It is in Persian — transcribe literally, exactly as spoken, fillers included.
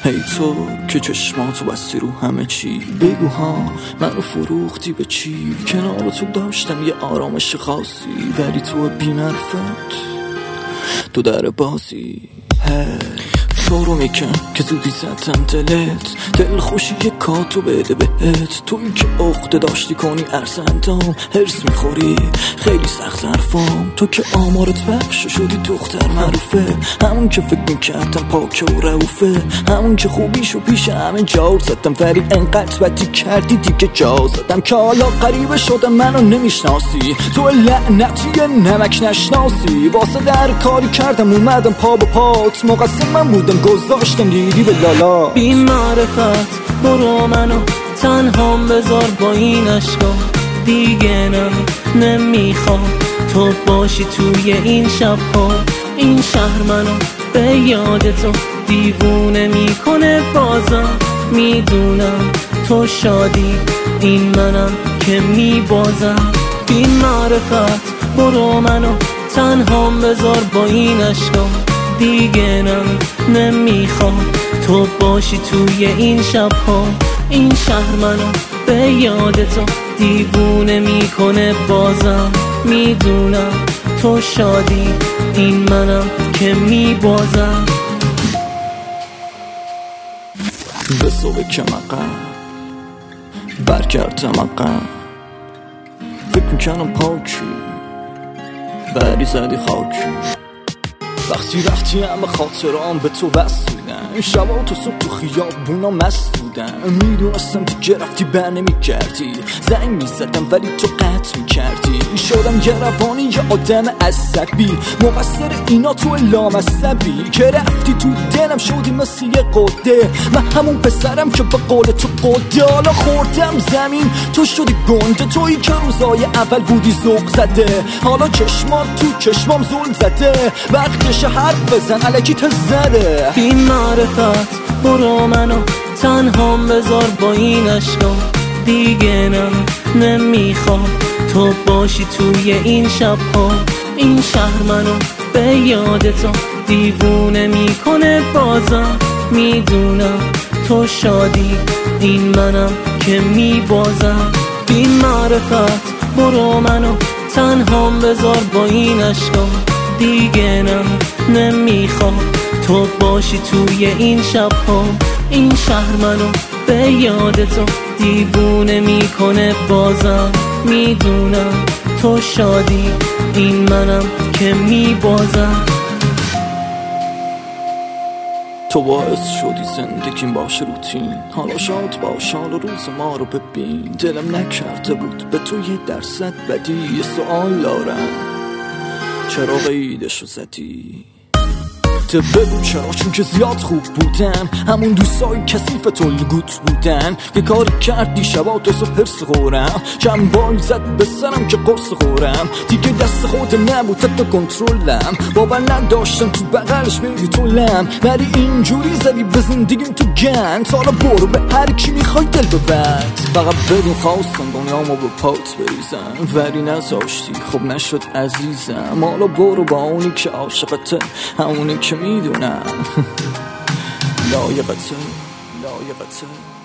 هی تو که چشماتو بستی رو همه چی، بگو ها منو فروختی به چی؟ کنار تو داشتم یه آرامش خاصی، ولی تو بی معرفت تو در بازی. تو رو میکن که زودی زدم دلت، دل خوشی یه کاتو بده بهت. توی که عقده داشتی کنی ارزندام، هرس میخوری خیلی سخت حرفام. تو که آمارت بخش شدی دختر معروفه، همون که فکر میکردم پاکه و رعوفه، همون که خوبیشو پیش همه جا زدم، ولی انقدر بدی کردی دیگه جا زدم که حالا غریبه شدم منو نمیشناسی. تو لعنتی نمک نشناسی، واسه در کاری کردم اومدم پا به پات، مقصر من بودم گذاشتم دیدی به لالا. بی معرفت برو منو تنهام بذار با این عشقا، دیگه نم نمیخوام تو باشی توی این شبها. این شهر منو به یاد تو دیوونه میکنه بازم، میدونم تو شادی این منم که میبازم. بی معرفت برو منو تنهام بذار با این عشقا، دیگه نم نمیخوام تو باشی توی این شبها. این شهر منو به یاد تو دیوونه میکنه بازم، میدونم تو شادی این منم که میبازم. به صبح که مقم برگردم مقم، فکر میکنم پاکی بری زدی خاکی. وقتی رفتی همه خاطرام به تو وصلودن، شبا تو صبح تو خیابونا مست بودن. میدونستم دیگه رفتی بر نمیگردی، زنگ میزدم ولی تو قطع میکردی. شدم یه روانی یه آدم عصبی، مقصر اینا تو لامصبی که رفتی تو دلم شدی مثل یه قده. من همون پسرم که به قول تو قده، حالا خوردم زمین تو شدی گنده. تویی که روزای اول بودی ذوق زده، حالا چشمات تو چشمام ظلم زده. وقتش حرف بزن الکی تا زده. بی معرفت برو منو تنهام بذار با این عشقا، دیگه نم نمیخوام تو باشی توی این شبها. این شهر منو به یاد تو دیوونه میکنه بازم، میدونم تو شادی این منم که میبازم. بی معرفت برو منو تنهام بذار با این عشقا، دیگه نم نمیخوام تو باشی توی این شبها. این شهر منو به یاد تو دیوونه میکنه بازم، میدونم تو شادی این منم که میبازم. تو باعث شدی زندگیم باشه روتین، حالا شاد باش حالا روز ما رو ببین. دلم نکرده بود به تو یه درصد بدی، یه سؤال دارم چرا قیدشو زدی؟ تو بگو چرا؟ چون که زیاد خوب بودم، همون دوستای کثیف تو لگوت بودن. یه کاری کردی شبا تو صبح هرس خورم، چند بال زد به سرم که قرص خورم. دیگه دست خود نبود تا کنترلم، باور نداشتم تو بغلش بری تو لم، ولی اینجوری زدی به زندگیم تو گند. حالا برو به هر کی میخوای دل ببند، فقط بدون خواستم دنیامو به پات بریزم، ولی نذاشتی خب نشد عزیزم. حالا برو با اونی که عاشقته، همونی که میدونم لایقته لایقته